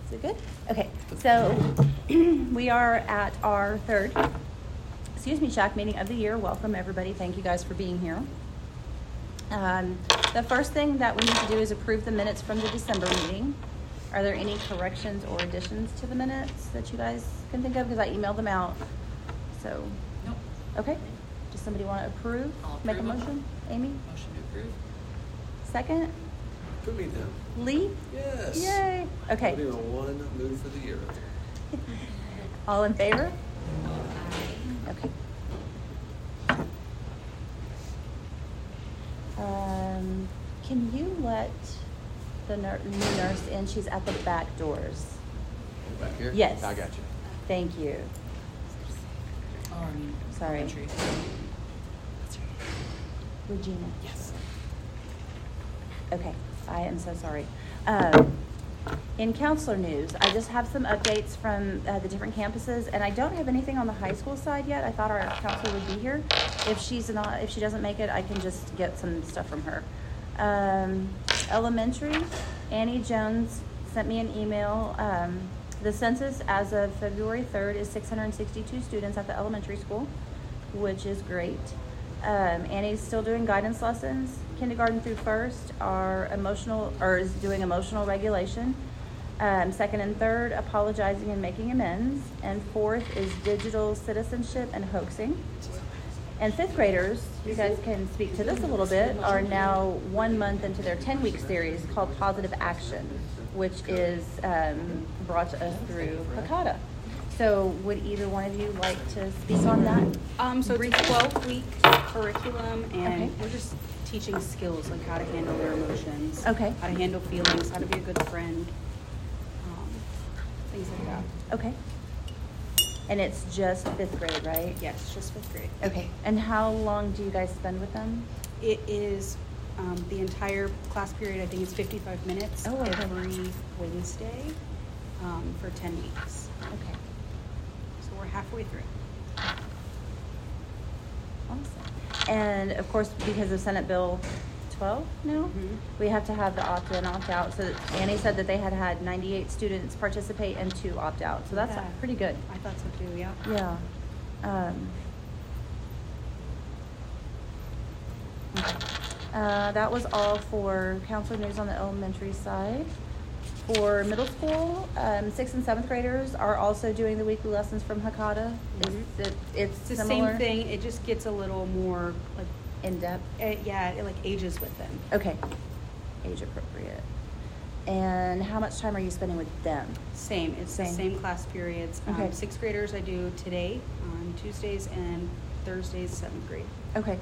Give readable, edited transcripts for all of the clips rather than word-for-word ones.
Is it good? Okay, so we are at our third, SHAC meeting of the year. Welcome, everybody. Thank you guys for being here. The first thing that we need to do is approve the minutes from the December meeting. Are there any corrections or additions to the minutes that you guys can think of? Because I emailed them out. So, nope. Okay. Does somebody want to approve? Make a motion? Amy? Motion to approve. Second? Put me down. Lee? Yes. Yay. Okay. I'm in one mood for the year. All in favor? Okay. Can you let the new nurse in? She's at the back doors. Back here? Yes. I got you. Thank you. Sorry. Elementary. Regina. Yes. Okay, I am so sorry. In counselor news, I just have some updates from the different campuses, and I don't have anything on the high school side yet. I thought our counselor would be here. If she doesn't make it, I can just get some stuff from her. Elementary, Annie Jones sent me an email. The census as of February 3rd is 662 students at the elementary school, which is great. Annie's still doing guidance lessons. Kindergarten through first is doing emotional regulation. Second and third, apologizing and making amends. And fourth is digital citizenship and hoaxing. And fifth graders, you guys can speak to this a little bit, are now 1 month into their 10-week series called Positive Action, which is brought to us through Hakata. So would either one of you like to speak on that? So it's a 12-week curriculum, and Okay. we're just teaching skills like how to handle their emotions, Okay. how to handle feelings, how to be a good friend, things like that. Okay. And it's just fifth grade, right? Yes, just 5th grade. Okay. And how long do you guys spend with them? It is the entire class period. I think it's 55 minutes Oh, okay. every Wednesday for 10 weeks. Okay. So we're halfway through. Awesome. And of course, because of Senate Bill 12 now, Mhm. we have to have the opt-in, opt-out. So Annie said that they had 98 students participate and 2 opt out. So that's Yeah. pretty good. I thought so too, yeah. Yeah. Okay. That was all for counselor news on the elementary side. For middle school, 6th and 7th graders are also doing the weekly lessons from Hakata. Mhm. It's It's the similar? same thing. It just gets a little more like, In depth? it like ages with them. Okay. Age appropriate. And how much time are you spending with them? Same. It's the Same. same class periods. Okay. 6th graders I do today on Tuesdays and Thursdays, 7th grade. Okay.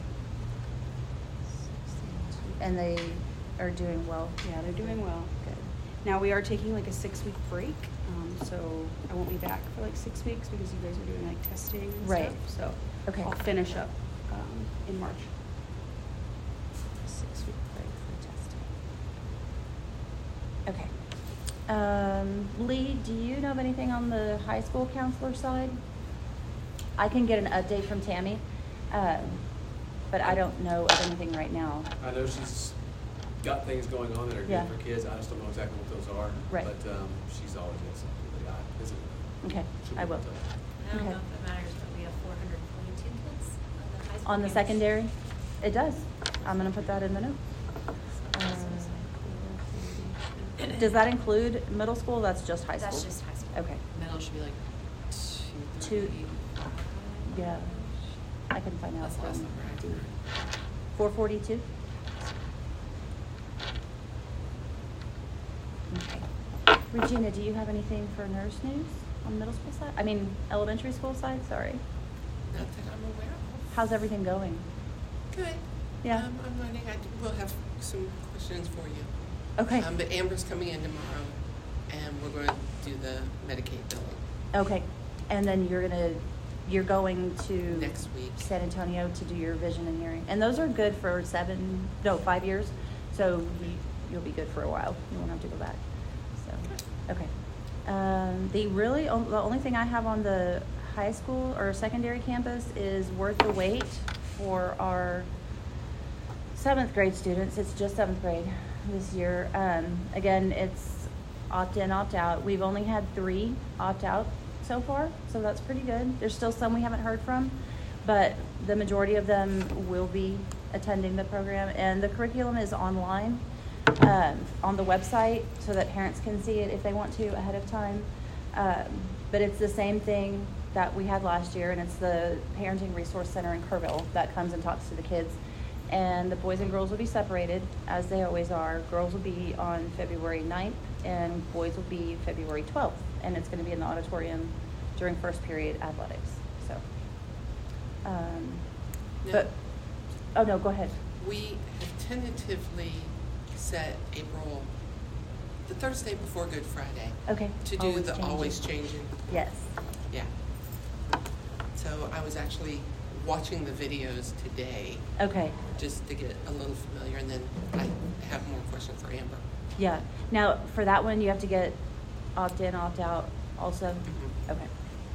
And they are doing well? Yeah, they're doing well. Good. Now we are taking like a 6-week break, so I won't be back for like 6 weeks because you guys are doing like testing and Right. stuff. So Okay. I'll finish up in March. 6-week break for testing. Okay. Lee, do you know of anything on the high school counselor side? I can get an update from Tammy, but I don't know of anything right now. I know she's got things going on that are good Yeah. for kids. I just don't know exactly what those are. Right. But she's always got something that I visit. Okay, She'll be I will. able to- I don't Okay. know if it matters, but we have 442 kids on the high school On the campus. secondary? It does. I'm gonna put that in the note. Does that include middle school? That's just high school? That's just high school. Okay. Middle should be like 230. Yeah, I can find out. That's less from than right. Dee. 442? Okay. Regina, do you have anything for nurse news on middle school side? I mean, elementary school side, sorry. Not that I'm aware of. How's everything going? Good. Yeah. I'm learning. We'll have some questions for you. Okay, But Amber's coming in tomorrow, and we're going to do the Medicaid billing okay. And then you're going to next week. San Antonio to do your vision and hearing. And those are good for 5 years. So you'll be good for a while. You won't have to go back. So, okay. The only thing I have on the high school or secondary campus is worth the wait for our 7th grade students. It's just 7th grade this year. Again, it's opt in, opt out. We've only had 3 opt out so far, so that's pretty good. There's still some we haven't heard from, but the majority of them will be attending the program. And the curriculum is online on the website so that parents can see it if they want to ahead of time. But it's the same thing that we had last year, and it's the Parenting Resource Center in Kerrville that comes and talks to the kids. And the boys and girls will be separated, as they always are. Girls will be on February 9th, and boys will be February 12th. And it's going to be in the auditorium during first period athletics. So, but, oh no, go ahead. We have tentatively set April, the Thursday before Good Friday, Okay. to do the always changing. Yes. Yeah. So I was actually watching the videos today Okay. just to get a little familiar, and then I have more questions for Amber. Yeah. Now, for that one, you have to get opt in, opt out also? Mhm. Okay.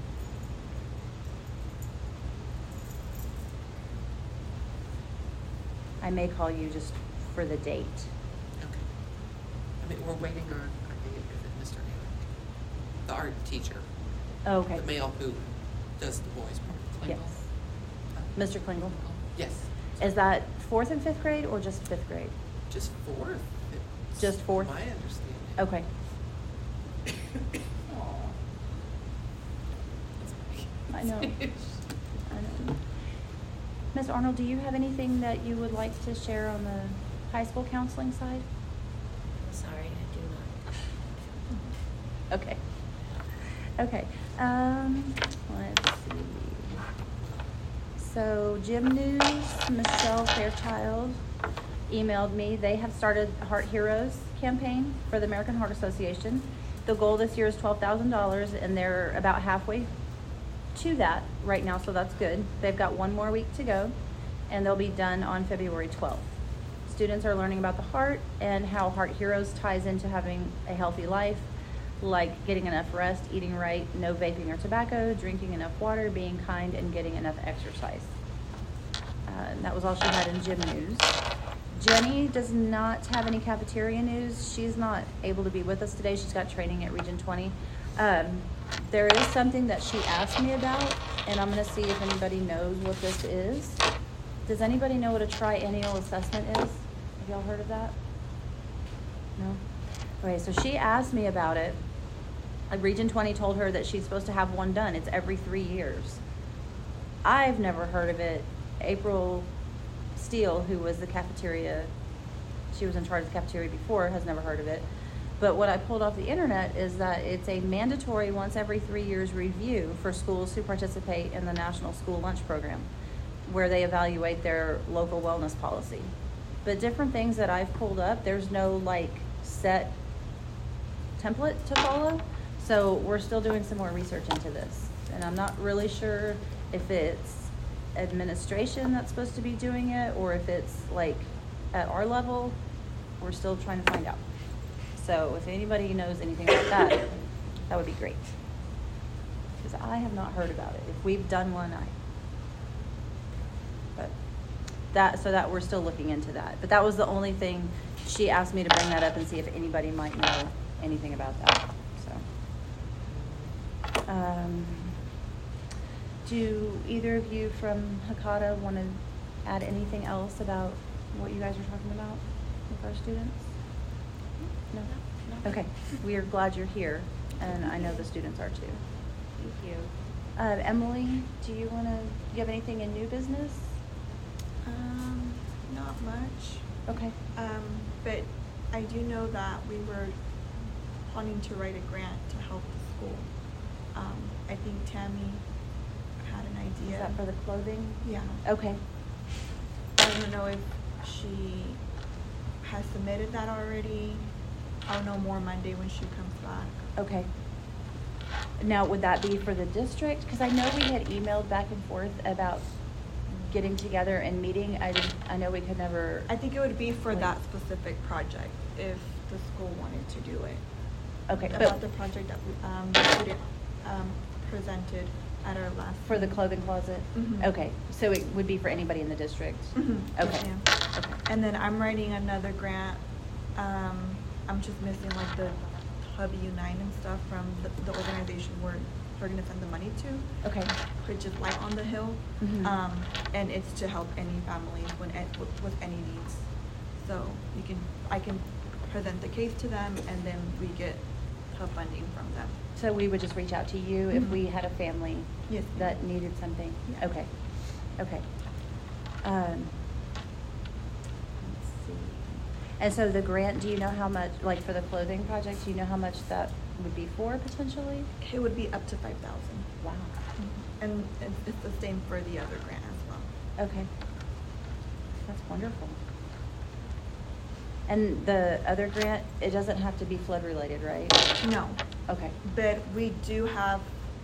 I may call you just for the date. Okay. I mean, we're waiting on, I think it Mr. Eric, the art teacher, Oh, okay. the male who does the boys' part. Yes. Mr. Klingle. Yes. Is that 4th and 5th grade or just 5th grade? Just fourth. It's Just fourth? My understanding. Okay. I know. I know. Ms. Arnold, do you have anything that you would like to share on the high school counseling side? Sorry, I do not. Okay. Okay. Let's see. So Gym News, Michelle Fairchild emailed me. They have started Heart Heroes campaign for the American Heart Association. The goal this year is $12,000, and they're about halfway to that right now, so that's good. They've got 1 more week to go, and they'll be done on February 12th. Students are learning about the heart and how Heart Heroes ties into having a healthy life, like getting enough rest, eating right, no vaping or tobacco, drinking enough water, being kind, and getting enough exercise. And that was all she had in gym news. Jenny does not have any cafeteria news. She's not able to be with us today. She's got training at Region 20. There is something that she asked me about, and I'm going to see if anybody knows what this is. Does anybody know what a triennial assessment is? Have y'all heard of that? No? Okay, so she asked me about it. Region 20 told her that she's supposed to have one done. It's every 3 years. I've never heard of it. April Steele, who was the cafeteria, she was in charge of the cafeteria before, has never heard of it. But what I pulled off the internet is that it's a mandatory once every 3 years review for schools who participate in the National School Lunch Program, where they evaluate their local wellness policy. But different things that I've pulled up, there's no like set template to follow. So we're still doing some more research into this. And I'm not really sure if it's administration that's supposed to be doing it or if it's like at our level. We're still trying to find out. So if anybody knows anything about that, that would be great. Because I have not heard about it. If we've done one, so that we're still looking into that. But that was the only thing she asked me to bring that up and see if anybody might know anything about that. So, do either of you from Hecata want to add anything else about what you guys are talking about with our students? No? Okay. We are glad you're here, and I know the students are too. Thank you. Emily, do you have anything in new business? Not much. Okay. But I do know that we were planning to write a grant to help the school. I think Tammy had an idea. Is that for the clothing? Yeah. Okay. I don't know if she has submitted that already. I'll know more Monday when she comes back. Okay. Now, would that be for the district? Because I know we had emailed back and forth about getting together and meeting. I know we could never. I think it would be for Like- that specific project if the school wanted to do it. Okay, About but the project that the student presented at our last. for the clothing closet? Mhm. Okay, so it would be for anybody in the district? Mhm. Yes, Okay. ma'am. Okay. And then I'm writing another grant. I'm just missing like the Hubby Unite and stuff from the organization we're gonna send the money to. Okay. Which is Light on the Hill. Mhm. And it's to help any families with any needs. So I can present the case to them, and then we get help funding from them. So we would just reach out to you if Mhm. we had a family Yes. that needed something? Yeah. Okay, okay. Let's see. And so the grant, do you know how much, like for the clothing project, do you know how much that would be for potentially? It would be up to 5,000. Wow. And it's the same for the other grant as well. Okay. That's wonderful. And the other grant, it doesn't have to be flood related, right? No, Okay. but we do have,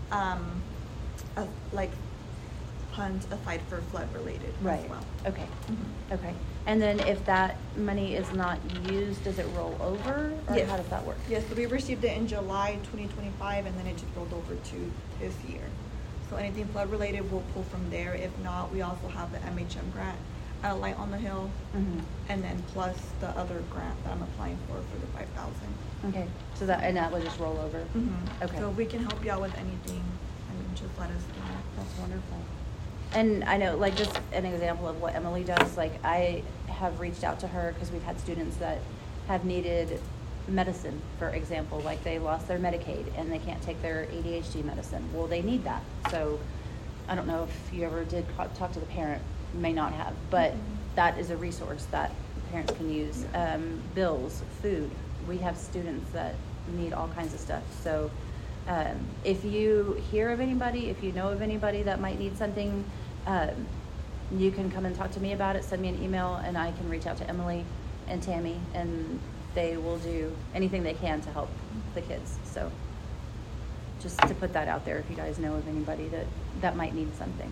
like, funds aside for flood related Right. as well. Okay. Mhm. Okay. And then if that money is not used, does it roll over? Or Yes. how does that work? Yes, so we received it in July 2025, and then it just rolled over to this year. So anything flood related, we'll pull from there. If not, we also have the MHM grant, Light on the Hill, Mhm. and then plus the other grant that I'm applying for the 5,000. Okay, so that, and that would just roll over? Okay. So if we can help you out with anything, I mean, just let us know. That's wonderful. And I know, like, just an example of what Emily does, like, I have reached out to her because we've had students that have needed medicine, for example, like they lost their Medicaid and they can't take their ADHD medicine. Well, they need that. So I don't know if you ever did talk to the parent, may not have, but that is a resource that parents can use. Bills, food. We have students that need all kinds of stuff. So if you hear of anybody, if you know of anybody that might need something, you can come and talk to me about it, send me an email, and I can reach out to Emily and Tammy, and they will do anything they can to help the kids. So just to put that out there, if you guys know of anybody that might need something.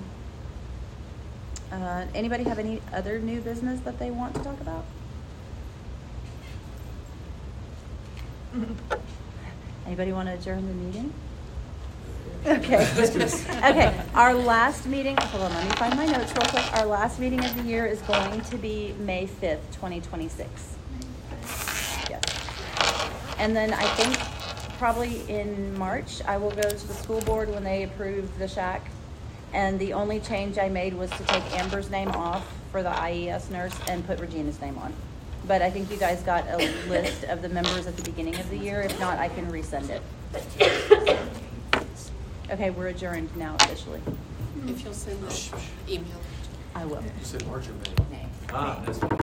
Anybody have any other new business that they want to talk about? Anybody want to adjourn the meeting? Okay. Okay, our last meeting, hold on, let me find my notes real quick. Our last meeting of the year is going to be May 5th, 2026. Yes. And then I think probably in March, I will go to the school board when they approve the shack. And the only change I made was to take Amber's name off for the IES nurse and put Regina's name on. But I think you guys got a list of the members at the beginning of the year. If not, I can resend it. Okay, we're adjourned now officially. If you'll send the email. I will. You said March or May? May. Ah, that's fine.